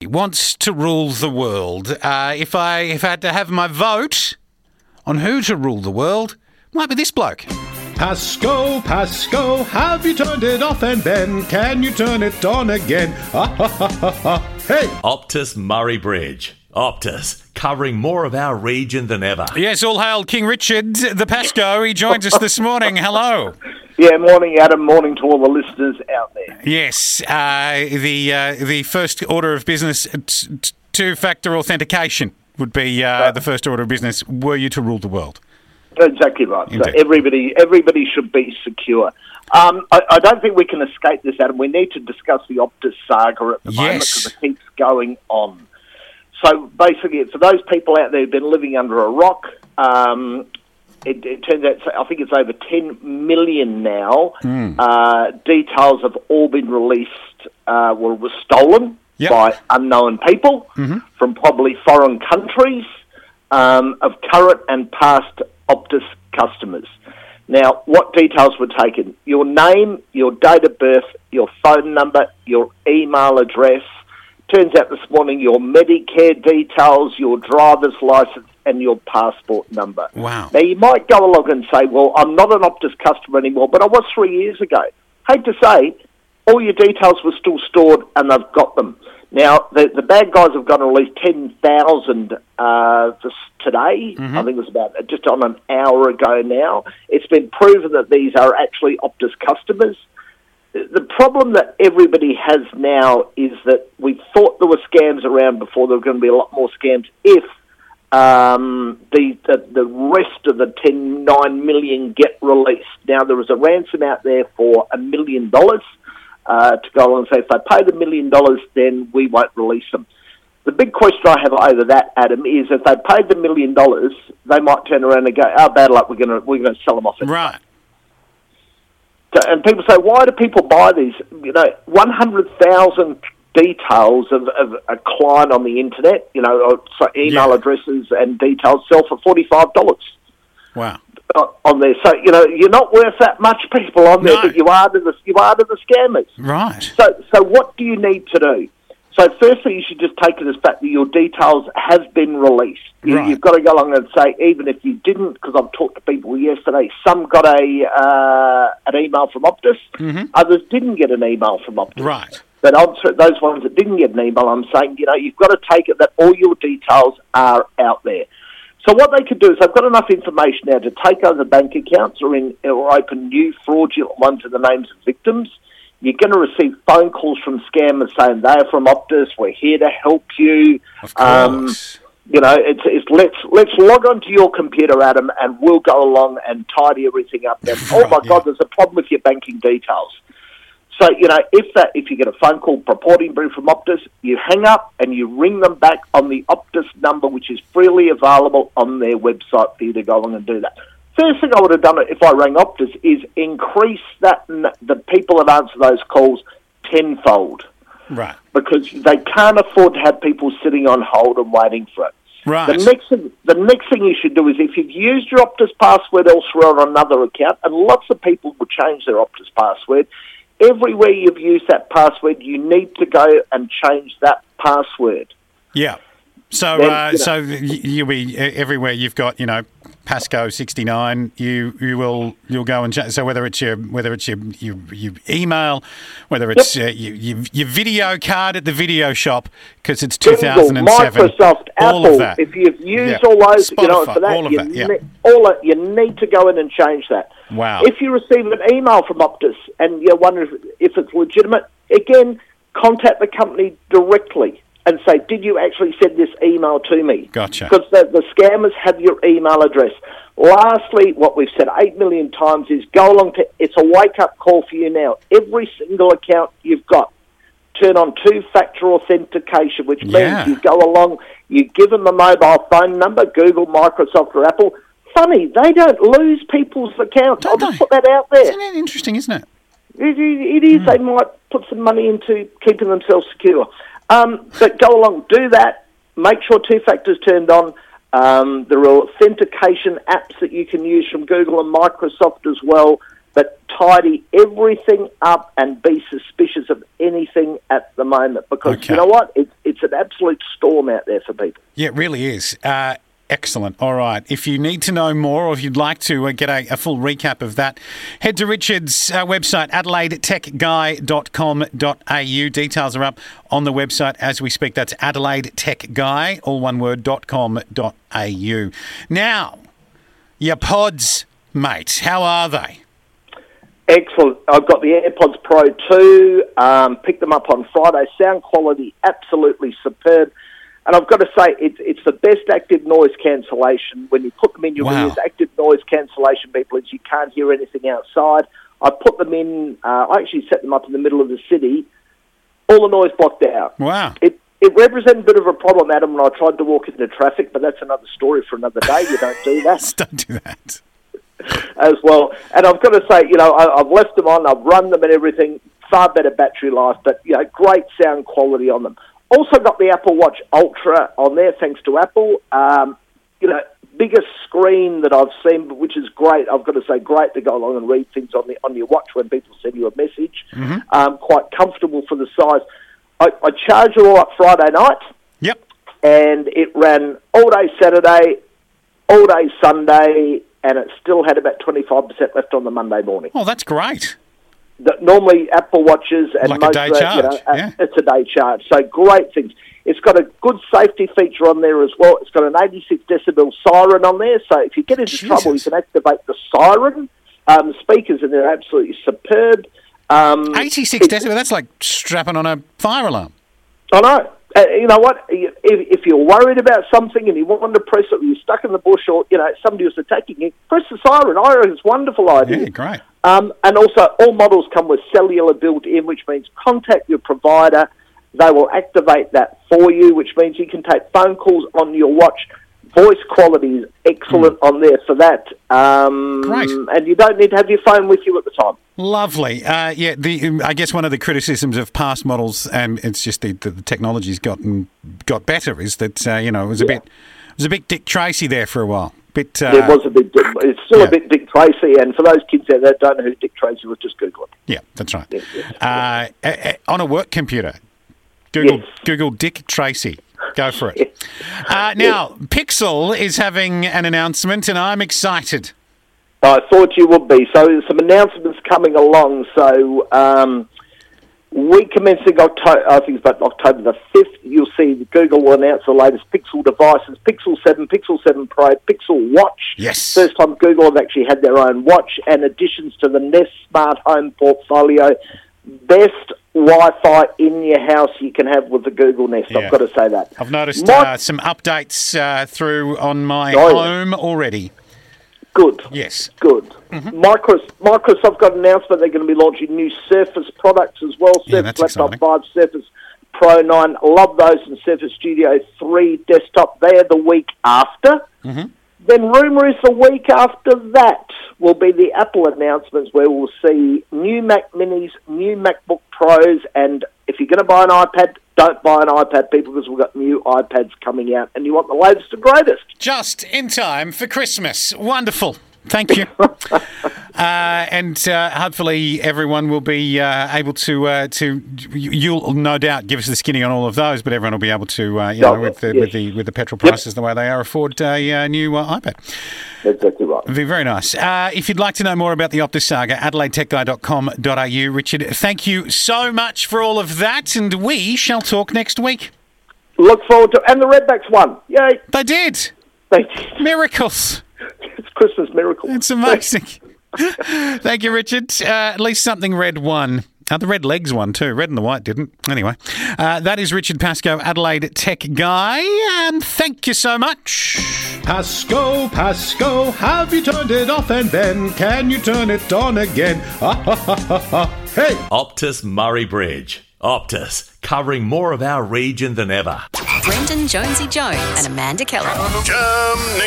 wants to rule the world. If I had to have my vote on who to rule the world, might be this bloke. Pasco, Pasco, have you turned it off? And Ben, can you turn it on again? Hey! Optus Murray Bridge. Optus, covering more of our region than ever. Yes, all hail King Richard, the Pasco. He joins us this morning. Hello. Yeah, morning, Adam. Morning to all the listeners out there. Yes, the first order of business, two-factor authentication would be the first order of business were you to rule the world. Exactly right. Indeed. So everybody should be secure. I don't think we can escape this, Adam. We need to discuss the Optus saga at the moment because it keeps going on. So basically, for those people out there who've been living under a rock, it turns out, I think it's over 10 million now. Details have all been released, were stolen by unknown people from probably foreign countries of current and past Optus customers. Now, what details were taken? Your name, your date of birth, your phone number, your email address. Turns out this morning your Medicare details, your driver's license, and your passport number. Wow. Now, you might go along and say, well, I'm not an Optus customer anymore, but I was 3 years ago. Hate to say, all your details were still stored and they've got them. Now, the bad guys have got at least 10,000 today. I think it was about just on an hour ago now. It's been proven that these are actually Optus customers. The problem that everybody has now is that we thought there were scams around before. There were going to be a lot more scams if the rest of the 9 million get released. Now, there was a ransom out there for $1 million to go on and say, if they paid $1 million, then we won't release them. The big question I have over that, Adam, is if they paid the $1 million, they might turn around and go, "Oh, bad luck, we're going to sell them off." Right. So, and people say, why do people buy these? 100,000 details of a client on the internet, so email addresses and details sell for $45. Wow. On there, so you're not worth that much, people on there, but you are to the scammers. Right. So what do you need to do? So firstly, you should just take it as fact that your details have been released. You've got to go along and say, even if you didn't, because I've talked to people yesterday, some got an email from Optus, others didn't get an email from Optus. Right. But those ones that didn't get an email, I'm saying, you've got to take it that all your details are out there. So what they could do is they've got enough information now to take over bank accounts or open new fraudulent ones in the names of victims. You're going to receive phone calls from scammers saying they're from Optus, we're here to help you. Of course. Let's log onto your computer, Adam, and we'll go along and tidy everything up. Then, God, there's a problem with your banking details. So, if you get a phone call purporting to be from Optus, you hang up and you ring them back on the Optus number, which is freely available on their website for you to go along and do that. First thing I would have done if I rang Optus is increase the people that answer those calls tenfold. Right. Because they can't afford to have people sitting on hold and waiting for it. Right. The next thing you should do is if you've used your Optus password elsewhere on another account, and lots of people will change their Optus password, everywhere you've used that password, you need to go and change that password. Yeah. So, so you'll be everywhere you've got, Pasco 69. You'll go and change. So whether it's your email, whether it's your video card at the video shop because it's 2007, Microsoft, all Apple. Of that. If you've used all those, Spotify, for that, all of that. You need to go in and change that. Wow. If you receive an email from Optus and you're wondering if it's legitimate, again, contact the company directly and say, did you actually send this email to me? Gotcha. Because the scammers have your email address. Lastly, what we've said 8 million times is go along to, it's a wake-up call for you now. Every single account you've got, turn on two-factor authentication, which means you go along, you give them a mobile phone number, Google, Microsoft or Apple. Funny, they don't lose people's accounts. I'll just put that out there. Isn't it interesting, isn't it? It is. They might put some money into keeping themselves secure. But go along, do that. Make sure two-factor's turned on. There are authentication apps that you can use from Google and Microsoft as well. but tidy everything up and be suspicious of anything at the moment, because you know what? It's an absolute storm out there for people. Yeah, it really is. Excellent. All right. If you need to know more, or if you'd like to get a full recap of that, head to Richard's website, adelaidetechguy.com.au. Details are up on the website as we speak. That's adelaidetechguy, all one word, .com.au. Now, your pods, mate, how are they? Excellent. I've got the AirPods Pro 2, picked them up on Friday. Sound quality, absolutely superb. And I've got to say, it's the best active noise cancellation. When you put them in your ears, active noise cancellation, people, is you can't hear anything outside. I put them in, I actually set them up in the middle of the city, all the noise blocked out. Wow. It represents a bit of a problem, Adam, when I tried to walk into traffic, but that's another story for another day. You don't do that. Don't do that. As well. And I've got to say, I've left them on, I've run them and everything, far better battery life, but, great sound quality on them. Also got the Apple Watch Ultra on there, thanks to Apple. Biggest screen that I've seen, which is great. I've got to say, great to go along and read things on your watch when people send you a message. Mm-hmm. Quite comfortable for the size. I charged it all up Friday night. Yep. And it ran all day Saturday, all day Sunday, and it still had about 25% left on the Monday morning. Oh, that's great. Normally, Apple Watches and like most a day charge. It's a day charge. So great things. It's got a good safety feature on there as well. It's got an 86 decibel siren on there. So if you get into trouble, you can activate the siren. The speakers in there are absolutely superb. 86 decibel. That's like strapping on a fire alarm. I know. You know what? If you're worried about something and you want to press it, or you're stuck in the bush, or somebody was attacking you, press the siren. I reckon it's a wonderful idea. Yeah, great. And also, all models come with cellular built in, which means contact your provider. They will activate that for you, which means you can take phone calls on your watch. Voice quality is excellent on there for that. Great. And you don't need to have your phone with you at the time. Lovely. I guess one of the criticisms of past models, and it's just the technology's got better, is that it was a bit Dick Tracy there for a while. It was a bit. It's still a bit Dick Tracy, and for those kids out there that don't know who Dick Tracy was, just Google it. Yeah, that's right. Yes. On a work computer, Google Dick Tracy. Go for it. Now, Pixel is having an announcement, and I'm excited. I thought you would be. So some announcements coming along. So we commencing October, I think it's about October the 5th, you'll see Google will announce the latest Pixel devices, Pixel 7, Pixel 7 Pro, Pixel Watch. Yes. First time Google have actually had their own watch, and additions to the Nest Smart Home portfolio. Best Wi-Fi in your house you can have with the Google Nest. Yeah. I've got to say that. I've noticed some updates through on my home already. Good. Yes. Good. Mm-hmm. Microsoft got an announcement they're going to be launching new Surface products as well. Surface Laptop exciting. 5, Surface Pro 9. Love those, and Surface Studio 3 desktop. They're the week after. Mm-hmm. Then rumour is the week after that will be the Apple announcements, where we'll see new Mac Minis, new MacBook Pros, and if you're going to buy an iPad, don't buy an iPad, people, because we've got new iPads coming out, and you want the latest and greatest. Just in time for Christmas. Wonderful. Thank you. And hopefully everyone will be able to. You'll no doubt give us the skinny on all of those, but everyone will be able to, with the petrol prices the way they are, afford a new iPad. Exactly right. It'd be very nice. If you'd like to know more about the Optus saga, adelaidetechguy.com.au. Richard, thank you so much for all of that, and we shall talk next week. Look forward to, and the Redbacks won. Yay! They did. Miracles. It's Christmas miracle. It's amazing. Thank you, Richard. At least something red won. The red legs won too. Red and the white didn't. Anyway, that is Richard Pascoe, Adelaide Tech Guy, and thank you so much. Pascoe, have you turned it off, and then can you turn it on again? Hey! Optus Murray Bridge. Optus, covering more of our region than ever. Brendan Jonesy Jones and Amanda Keller.